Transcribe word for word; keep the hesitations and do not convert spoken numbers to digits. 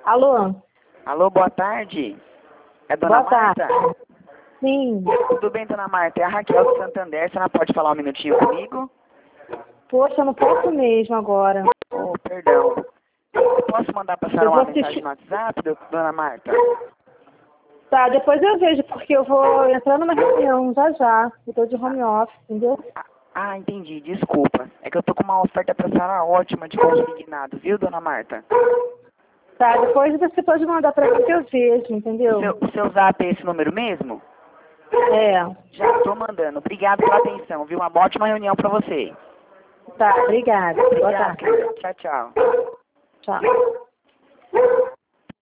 Alô? Alô, boa tarde. É Dona Boa Marta? tarde. Sim. Tudo bem, Dona Marta? É a Raquel do Santander. A senhora pode falar um minutinho comigo? Poxa, eu não posso mesmo agora. Oh, perdão. Eu posso mandar para a senhora Eu vou uma mensagem assistir. no WhatsApp, do- Dona Marta? Tá, depois eu vejo, porque eu vou entrar numa reunião já já. Eu tô de home office, entendeu? Ah, ah, entendi. Desculpa. É que eu tô com uma oferta para a senhora ótima de consignado, viu, Dona Marta? Tá, depois você pode mandar pra mim que eu vejo, entendeu? Seu, o seu zap é esse número mesmo? É. Já estou mandando. Obrigado pela atenção, viu? Uma ótima reunião para você. Tá, obrigada. Boa Obrigado, tarde. querida. Tchau, tchau. Tchau.